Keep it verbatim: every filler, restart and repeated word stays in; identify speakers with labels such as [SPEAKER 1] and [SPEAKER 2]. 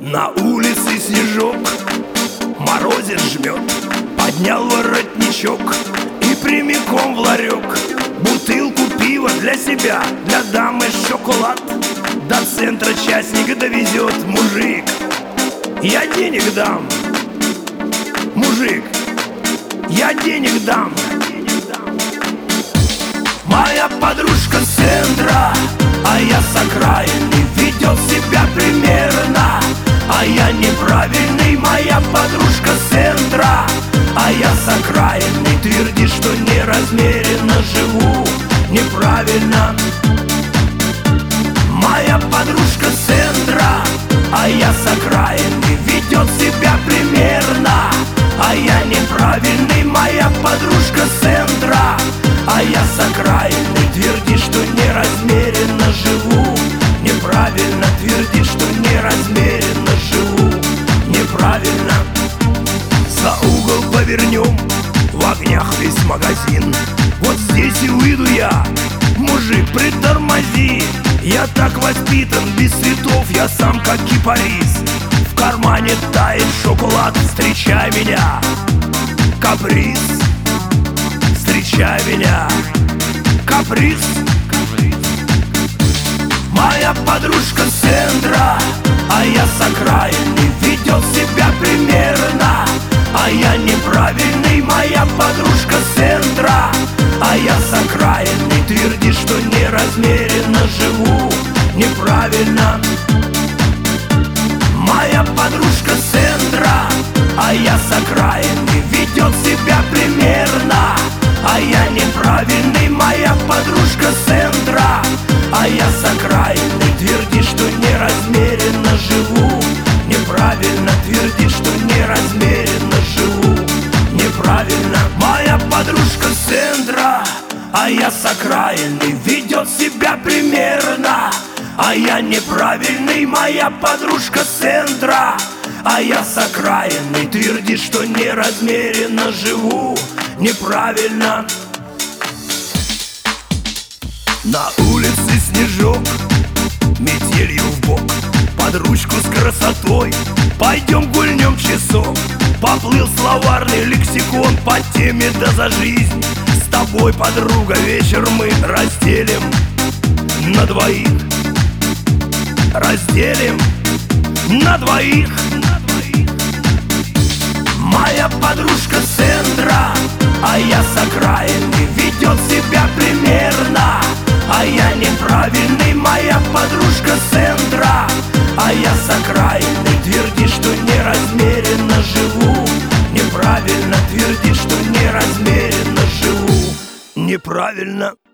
[SPEAKER 1] На улице снежок, морозец жмет. Поднял воротничок и прямиком в ларек. Бутылку пива для себя, для дамы шоколад. До центра частника довезет мужик. Я денег дам, мужик, я денег дам. Моя подружка с центра, а я с окраины, ведет себя примерно, а я неправильный. Моя подружка с центра, а я с окраины, твердит, что неразмеренно живу неправильно. Моя подружка с центра, а я с окраины, ведет себя примерно, а я неправильный. Моя подружка с центра, а я с окраины, твердит, что неразмеренно живу неправильно. Твердит, что неразмеренно живу неправильно. За угол повернем, в огнях весь магазин. Вот здесь и выйду я, мужик, притормози. Я так воспитан, без цветов я сам как кипарис. В кармане тает шоколад, встречай меня, каприз. Встречай меня, каприз. Моя подружка с центра, а я с окраины, ведет себя примерно, а я неправильный. Моя подружка с центра, а я с окраины, твердит, что неразмеренно живу неправильно. Моя подружка с центра, а я с окраины, ведет себя примерно, а я неправильный. Моя подружка с центра, а я с окраины, твердит, что неразмеренно живу неправильно. Твердит, что неразмеренно живу неправильно. Моя подружка с центра, а я с окраины, ведет себя примерно, а я неправильный. Моя подружка с центра, а я с окраины, твердит, что неразмеренно живу неправильно. На улице снежок, метелью в бок, под ручку с красотой пойдем гульнем часок. Поплыл словарный лексикон по теме «Да за жизнь». С тобой, подруга, вечер мы разделим на двоих. Разделим на двоих. Моя подружка с центра, а я с окраины, ведет себя примерно, а я неправильный. Моя подружка с центра, а я с окраины, твердит, что неразмеренно живу неправильно. Твердит, что неразмеренно живу неправильно.